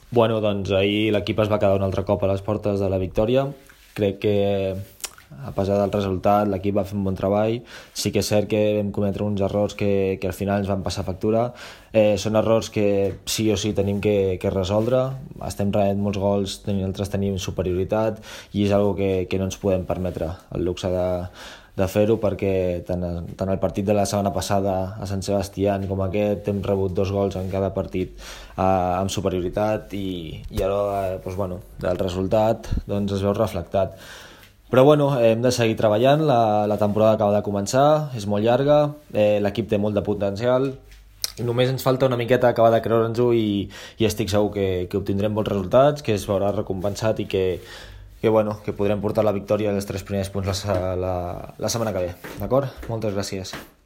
Bueno, doncs ahir l'equip es va quedar un altre cop a les portes de la victòria. Crec que a pesar del resultat l'equip va fer un bon treball. Sí que és cert que vam cometre uns errors que al final ens van passar factura. Són errors que sí o sí tenim que resoldre. Estem rebent molts gols, nosaltres tenim superioritat i és una que no ens podem permetre el luxe de fer-ho, perquè tant el partit de la setmana passada a Sant Sebastián com aquest hem rebut 2 gols en cada partit amb superioritat i ara del resultat es veu reflectat. Però hem de seguir treballant, la temporada acaba de començar, és molt llarga, l'equip té molt de potencial, només ens falta una miqueta acabar de creure'ns-ho i estic segur que obtindrem bons resultats, que es veurà recompensat i que podrem portar la victòria als 3 primers punts la setmana que ve. D'acord? Moltes gràcies.